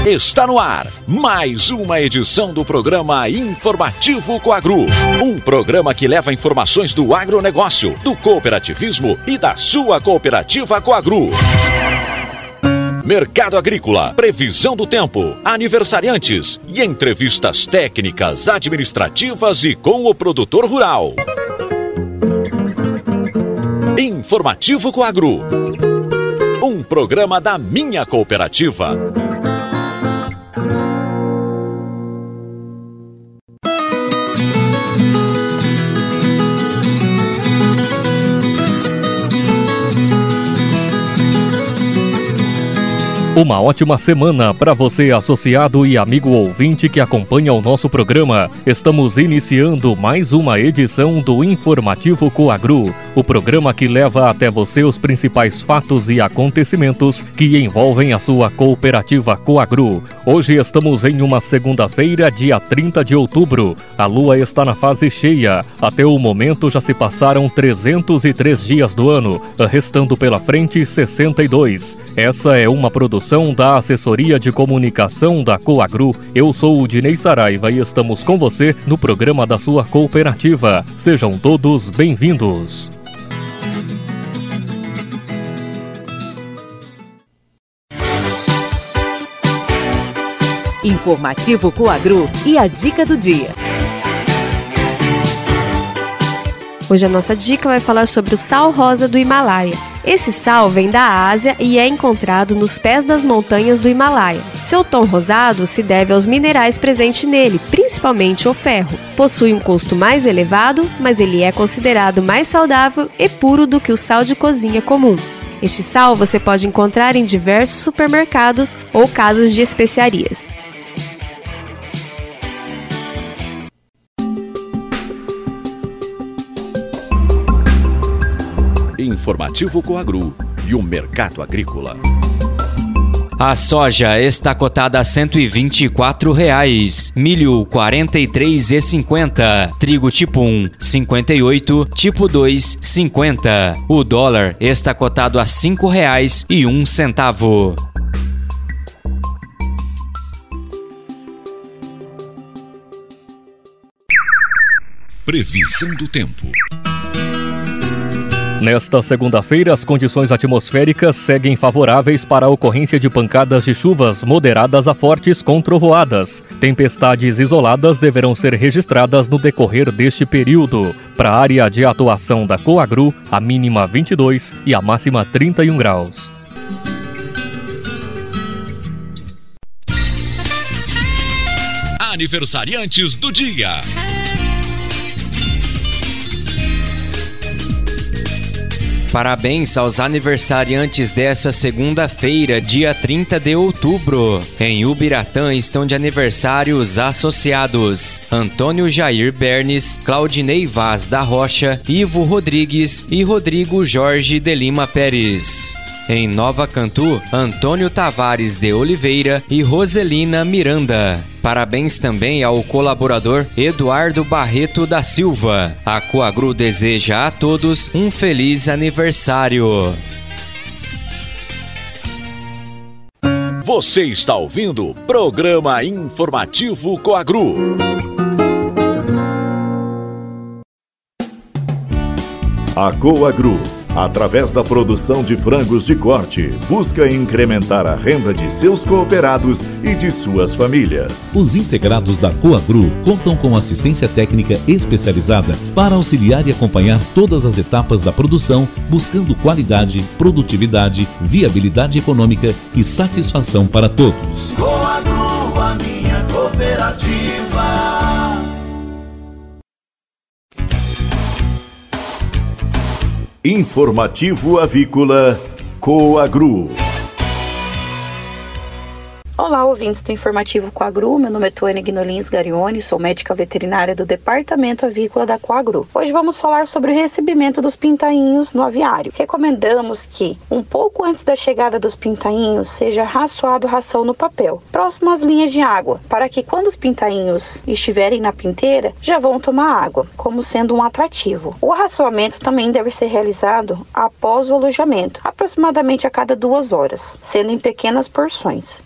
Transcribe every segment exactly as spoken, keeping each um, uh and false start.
Está no ar mais uma edição do programa Informativo Coagro. Um programa que leva informações do agronegócio, do cooperativismo e da sua cooperativa Coagro. Mercado agrícola, previsão do tempo, aniversariantes e entrevistas técnicas, administrativas e com o produtor rural. Informativo Coagro. Um programa da minha cooperativa. Uma ótima semana para você, associado e amigo ouvinte que acompanha o nosso programa. Estamos iniciando mais uma edição do Informativo Coagro, o programa que leva até você os principais fatos e acontecimentos que envolvem a sua cooperativa Coagro. Hoje estamos em uma segunda-feira, dia trinta de outubro. A lua está na fase cheia. Até o momento já se passaram trezentos e três dias do ano, restando pela frente sessenta e dois. Essa é uma produção da Assessoria de Comunicação da Coagro. Eu sou o Dinei Saraiva e estamos com você no programa da sua cooperativa. Sejam todos bem-vindos. Informativo Coagro e a dica do dia. Hoje a nossa dica vai falar sobre o sal rosa do Himalaia. Esse sal vem da Ásia e é encontrado nos pés das montanhas do Himalaia. Seu tom rosado se deve aos minerais presentes nele, principalmente o ferro. Possui um custo mais elevado, mas ele é considerado mais saudável e puro do que o sal de cozinha comum. Este sal você pode encontrar em diversos supermercados ou casas de especiarias. Informativo Coagro e o mercado agrícola. A soja está cotada a cento e vinte e quatro reais, milho quarenta e três reais e cinquenta centavos, trigo tipo um cinquenta e oito, tipo dois cinquenta. O dólar está cotado a cinco reais e um centavo. Previsão do tempo. Nesta segunda-feira, as condições atmosféricas seguem favoráveis para a ocorrência de pancadas de chuvas moderadas a fortes com trovoadas. Tempestades isoladas deverão ser registradas no decorrer deste período. Para a área de atuação da Coagro, a mínima vinte e dois e a máxima trinta e um graus. Aniversariantes do dia. Parabéns aos aniversariantes dessa segunda-feira, dia trinta de outubro. Em Ubiratã estão de aniversário os associados Antônio Jair Bernes, Claudinei Vaz da Rocha, Ivo Rodrigues e Rodrigo Jorge de Lima Pérez. Em Nova Cantu, Antônio Tavares de Oliveira e Roselina Miranda. Parabéns também ao colaborador Eduardo Barreto da Silva. A Coagro deseja a todos um feliz aniversário. Você está ouvindo o programa Informativo Coagro. A Coagro, através da produção de frangos de corte, busca incrementar a renda de seus cooperados e de suas famílias. Os integrados da Coagro contam com assistência técnica especializada para auxiliar e acompanhar todas as etapas da produção, buscando qualidade, produtividade, viabilidade econômica e satisfação para todos. Coagro, a minha cooperativa. Informativo Avícola Coagro. Olá, ouvintes do Informativo Coagro, meu nome é Tuane Guinolins Garione, sou médica veterinária do Departamento Avícola da Coagro. Hoje vamos falar sobre o recebimento dos pintainhos no aviário. Recomendamos que, um pouco antes da chegada dos pintainhos, seja raçoado ração no papel, próximo às linhas de água, para que quando os pintainhos estiverem na pinteira, já vão tomar água, como sendo um atrativo. O raçoamento também deve ser realizado após o alojamento, aproximadamente a cada duas horas, sendo em pequenas porções. É necessário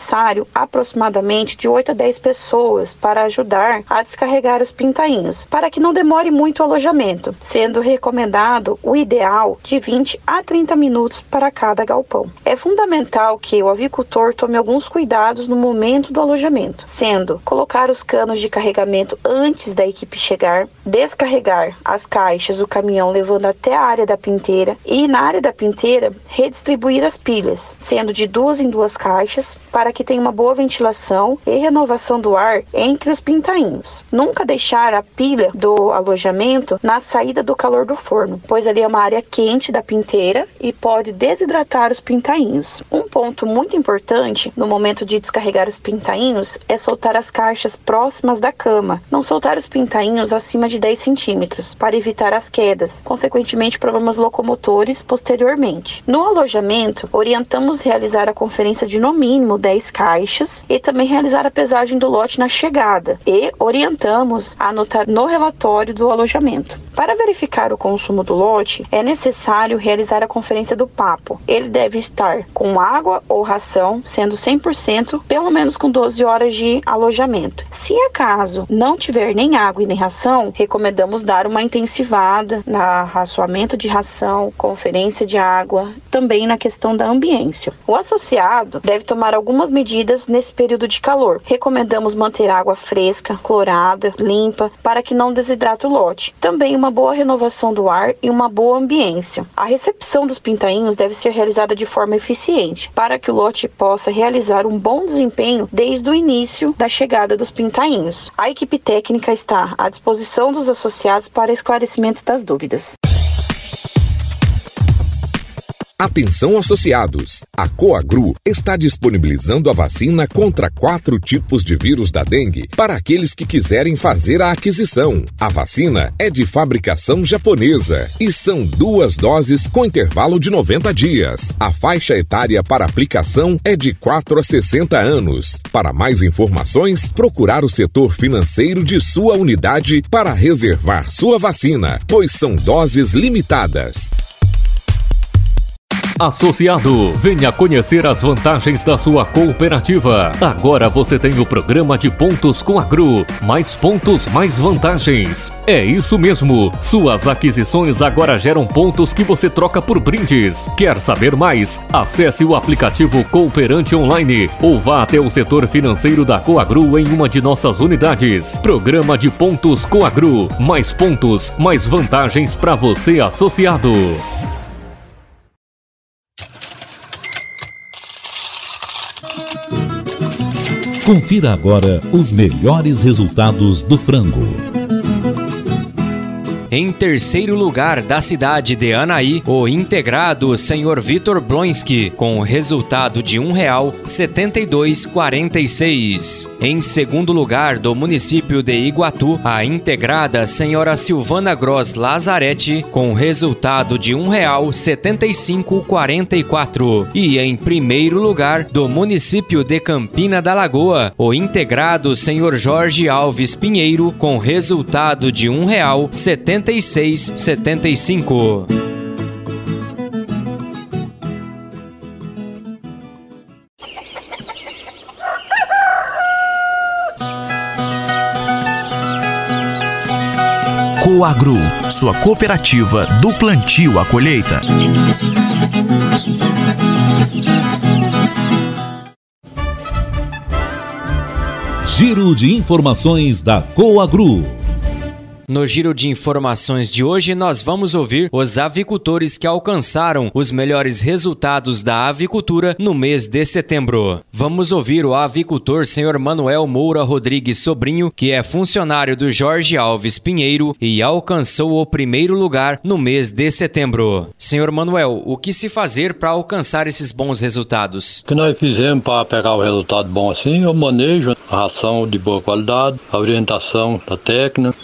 necessário aproximadamente de oito a dez pessoas para ajudar a descarregar os pintainhos, para que não demore muito o alojamento, sendo recomendado o ideal de vinte a trinta minutos para cada galpão. É fundamental que o avicultor tome alguns cuidados no momento do alojamento, sendo colocar os canos de carregamento antes da equipe chegar, descarregar as caixas do caminhão levando até a área da pinteira e na área da pinteira redistribuir as pilhas, sendo de duas em duas caixas para que tenha uma boa ventilação e renovação do ar entre os pintainhos. Nunca deixar a pilha do alojamento na saída do calor do forno, pois ali é uma área quente da pinteira e pode desidratar os pintainhos. Um ponto muito importante no momento de descarregar os pintainhos é soltar as caixas próximas da cama, não soltar os pintainhos acima de dez centímetros, para evitar as quedas, consequentemente problemas locomotores posteriormente. No alojamento, orientamos realizar a conferência de no mínimo dez caixas e também realizar a pesagem do lote na chegada e orientamos a anotar no relatório do alojamento. Para verificar o consumo do lote, é necessário realizar a conferência do papo. Ele deve estar com água ou ração, sendo cem por cento, pelo menos com doze horas de alojamento. Se acaso não tiver nem água e nem ração, recomendamos dar uma intensivada na raçoamento de ração, conferência de água, também na questão da ambiência. O associado deve tomar algumas medidas nesse período de calor. Recomendamos manter água fresca, clorada, limpa, para que não desidrate o lote. Também uma boa renovação do ar e uma boa ambiência. A recepção dos pintainhos deve ser realizada de forma eficiente, para que o lote possa realizar um bom desempenho desde o início da chegada dos pintainhos. A equipe técnica está à disposição dos associados para esclarecimento das dúvidas. Atenção associados, a Coagru está disponibilizando a vacina contra quatro tipos de vírus da dengue para aqueles que quiserem fazer a aquisição. A vacina é de fabricação japonesa e são duas doses com intervalo de noventa dias. A faixa etária para aplicação é de quatro a sessenta anos. Para mais informações, procurar o setor financeiro de sua unidade para reservar sua vacina, pois são doses limitadas. Associado, venha conhecer as vantagens da sua cooperativa. Agora você tem o programa de pontos com a Gru. Mais pontos, mais vantagens. É isso mesmo. Suas aquisições agora geram pontos que você troca por brindes. Quer saber mais? Acesse o aplicativo Cooperante Online ou vá até o setor financeiro da Coagru em uma de nossas unidades. Programa de pontos com a Gru. Mais pontos, mais vantagens para você, associado. Confira agora os melhores resultados do frango. Em terceiro lugar da cidade de Anaí, o integrado senhor Vitor Blonski, com resultado de um real setenta e dois reais e quarenta e seis. Em segundo lugar do município de Iguatu, a integrada senhora Silvana Gross Lazarete, com resultado de um real setenta e cinco reais e quarenta e quatro. E em primeiro lugar do município de Campina da Lagoa, o integrado senhor Jorge Alves Pinheiro, com resultado de um real setenta e seis reais e setenta e cinco. Coagru, sua cooperativa do plantio à colheita. Giro de informações da Coagru. No giro de informações de hoje, nós vamos ouvir os avicultores que alcançaram os melhores resultados da avicultura no mês de setembro. Vamos ouvir o avicultor senhor Manuel Moura Rodrigues Sobrinho, que é funcionário do Jorge Alves Pinheiro e alcançou o primeiro lugar no mês de setembro. Senhor Manuel, o que se fazer para alcançar esses bons resultados? O que nós fizemos para pegar o resultado bom assim, é o manejo, a ração de boa qualidade, a orientação da técnica, quando regular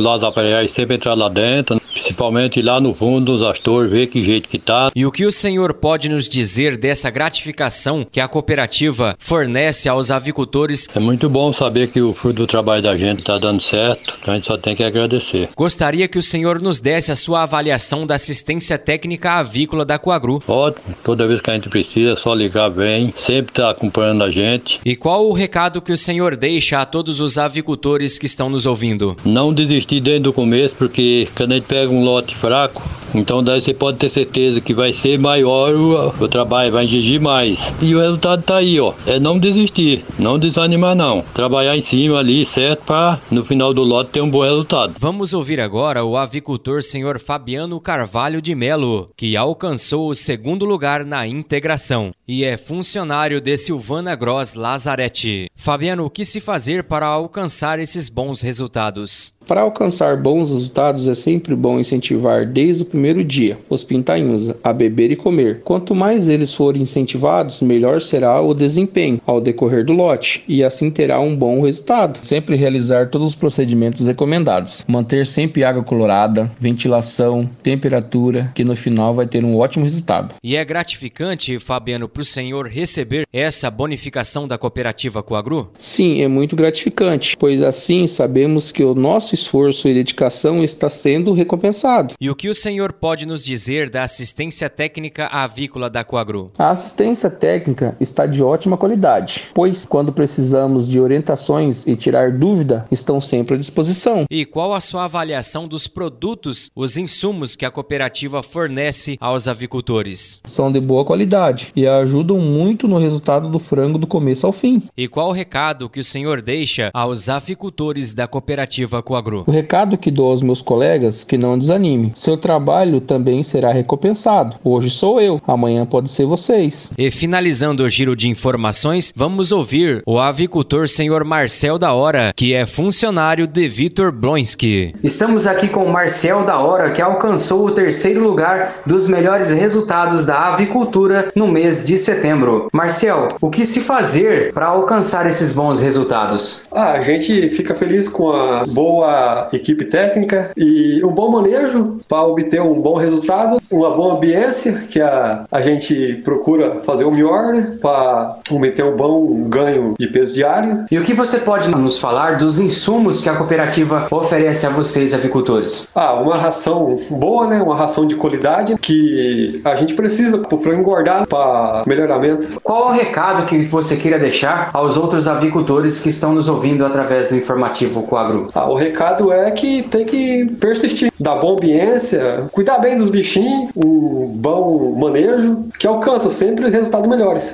lá os aparelhos sempre entrar lá dentro, principalmente lá no fundo dos astores, ver que jeito que tá. E o que o senhor pode nos dizer dessa gratificação que a cooperativa fornece aos avicultores? É muito bom saber que o fruto do trabalho da gente tá dando certo, então a gente só tem que agradecer. Gostaria que o senhor nos desse a sua avaliação da assistência técnica avícola da Coagru. Ótimo, toda vez que a gente precisa, é só ligar bem, sempre tá acompanhando a gente. E qual o recado que o senhor deixa a todos os avicultores que estão nos ouvindo? Não desistir desde o começo, porque quando a gente pega um lote fraco, então daí você pode ter certeza que vai ser maior o, o trabalho, vai exigir mais. E o resultado tá aí, ó. É não desistir, não desanimar não. Trabalhar em cima ali, certo, para no final do lote ter um bom resultado. Vamos ouvir agora o avicultor senhor Fabiano Carvalho de Melo, que alcançou o segundo lugar na integração e é funcionário de Silvana Gross Lazarete. Fabiano, o que se fazer para alcançar esses bons resultados? Para alcançar bons resultados é sempre bom incentivar desde o primeiro dia os pintainhos a beber e comer. Quanto mais eles forem incentivados, melhor será o desempenho ao decorrer do lote e assim terá um bom resultado. Sempre realizar todos os procedimentos recomendados. Manter sempre água colorada, ventilação, temperatura, que no final vai ter um ótimo resultado. E é gratificante, Fabiano, para o senhor receber essa bonificação da cooperativa Coagru? Sim, é muito gratificante, pois assim sabemos que o nosso esforço e dedicação está sendo recompensado. E o que o senhor pode nos dizer da assistência técnica avícola da Coagru? A assistência técnica está de ótima qualidade, pois quando precisamos de orientações e tirar dúvida, estão sempre à disposição. E qual a sua avaliação dos produtos, os insumos que a cooperativa fornece aos avicultores? São de boa qualidade e ajudam muito no resultado do frango do começo ao fim. E qual o recado que o senhor deixa aos avicultores da cooperativa Coagru? O recado que dou aos meus colegas, que não desanime. Seu trabalho também será recompensado. Hoje sou eu, amanhã pode ser vocês. E finalizando o giro de informações, vamos ouvir o avicultor senhor Marcel da Hora, que é funcionário de Vitor Blonski. Estamos aqui com o Marcel da Hora, que alcançou o terceiro lugar dos melhores resultados da avicultura no mês de setembro. Marcel, o que se fazer para alcançar esses bons resultados? Ah, a gente fica feliz com a boa equipe técnica e um bom manejo para obter um bom resultado, uma boa ambiência que a, a gente procura fazer o melhor, né, para obter um bom ganho de peso diário. E o que você pode nos falar dos insumos que a cooperativa oferece a vocês, avicultores? Ah, uma ração boa, né, uma ração de qualidade que a gente precisa para o frango engordar, para melhoramento. Qual o recado que você queira deixar aos outros avicultores que estão nos ouvindo através do informativo Coagru? Ah, o recado é que tem que persistir, dar boa ambiência, cuidar bem dos bichinhos, um bom manejo, que alcança sempre resultados melhores.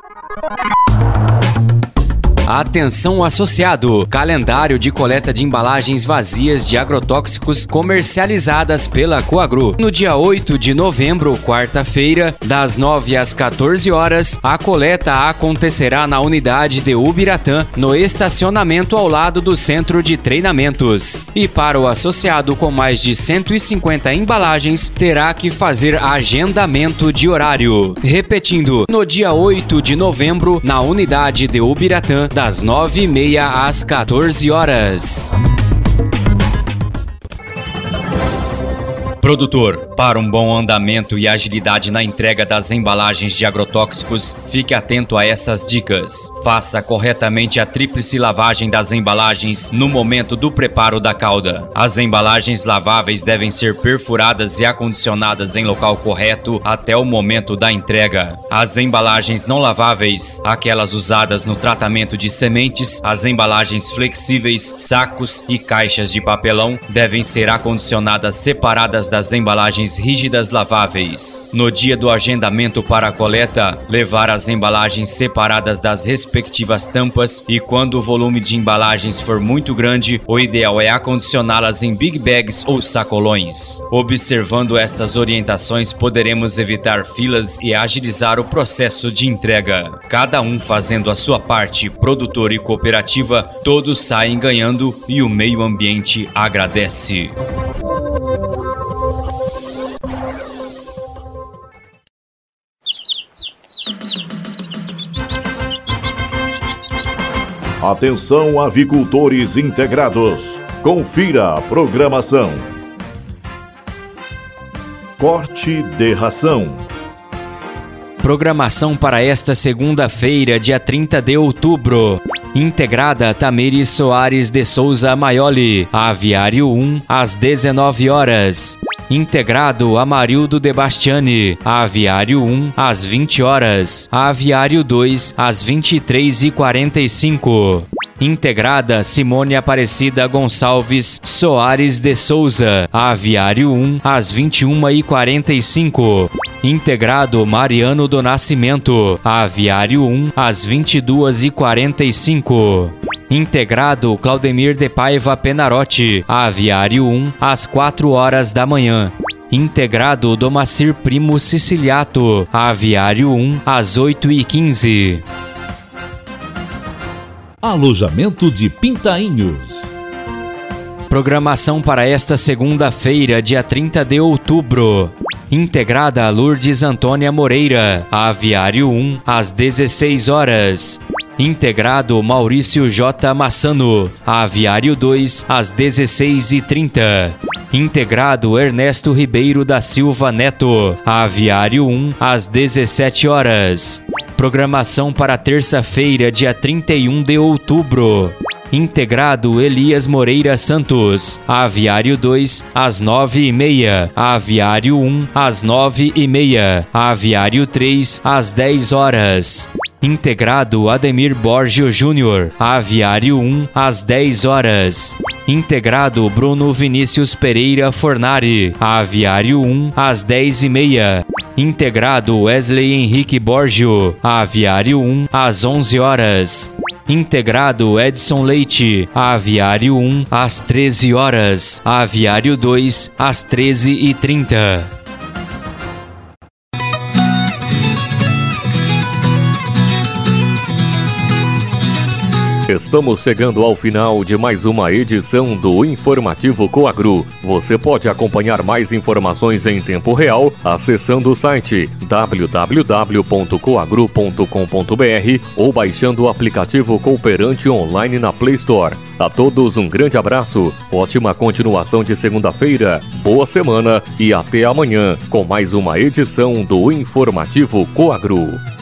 Atenção associado, calendário de coleta de embalagens vazias de agrotóxicos comercializadas pela Coagru. No dia oito de novembro, quarta-feira, das nove às quatorze horas, a coleta acontecerá na unidade de Ubiratã, no estacionamento ao lado do centro de treinamentos. E para o associado com mais de cento e cinquenta embalagens, terá que fazer agendamento de horário. Repetindo, no dia oito de novembro, na unidade de Ubiratã, das nove e meia às quatorze horas. Produtor, para um bom andamento e agilidade na entrega das embalagens de agrotóxicos, fique atento a essas dicas. Faça corretamente a tríplice lavagem das embalagens no momento do preparo da calda. As embalagens laváveis devem ser perfuradas e acondicionadas em local correto até o momento da entrega. As embalagens não laváveis, aquelas usadas no tratamento de sementes, as embalagens flexíveis, sacos e caixas de papelão, devem ser acondicionadas separadas das embalagens rígidas laváveis. No dia do agendamento para a coleta, levar as embalagens separadas das respectivas tampas e quando o volume de embalagens for muito grande, o ideal é acondicioná-las em big bags ou sacolões. Observando estas orientações, poderemos evitar filas e agilizar o processo de entrega. Cada um fazendo a sua parte, produtor e cooperativa, todos saem ganhando e o meio ambiente agradece. Atenção, avicultores integrados. Confira a programação. Corte de ração. Programação para esta segunda-feira, dia trinta de outubro. Integrada Tamires Soares de Souza Maioli, Aviário um, às dezenove horas. Integrado Amarildo de Bastiani, Aviário um, às vinte horas. Aviário dois, às vinte e três e quarenta e cinco. Integrada Simone Aparecida Gonçalves Soares de Souza, Aviário um, às vinte e uma e quarenta e cinco. Integrado Mariano do Nascimento, Aviário um, às vinte e duas e quarenta e cinco. Integrado Claudemir de Paiva Penarotti, Aviário um, às quatro horas da manhã. Integrado Domacir Primo Siciliato, Aviário um, às oito e quinze. Alojamento de Pintainhos. Programação para esta segunda-feira, dia trinta de outubro. Integrada Lourdes Antônia Moreira, Aviário um, às dezesseis horas. Integrado Maurício J. Massano, Aviário dois, às dezesseis e trinta. Integrado Ernesto Ribeiro da Silva Neto, Aviário um, às dezessete horas. Programação para terça-feira, dia trinta e um de outubro. Integrado Elias Moreira Santos, Aviário dois, às nove e meia. Aviário um, às nove e meia. Aviário três, às dez horas. Integrado Ademir Borgio Júnior, Aviário um, às dez horas. Integrado Bruno Vinícius Pereira Fornari, Aviário um, às dez e meia. Integrado Wesley Henrique Borgio, Aviário um, às onze horas. Integrado Edson Leite, Aviário um, às treze horas. Aviário dois, às treze e trinta. Estamos chegando ao final de mais uma edição do Informativo Coagru. Você pode acompanhar mais informações em tempo real acessando o site w w w ponto coagru ponto com ponto b r ou baixando o aplicativo Cooperante online na Play Store. A todos um grande abraço, ótima continuação de segunda-feira, boa semana e até amanhã com mais uma edição do Informativo Coagru.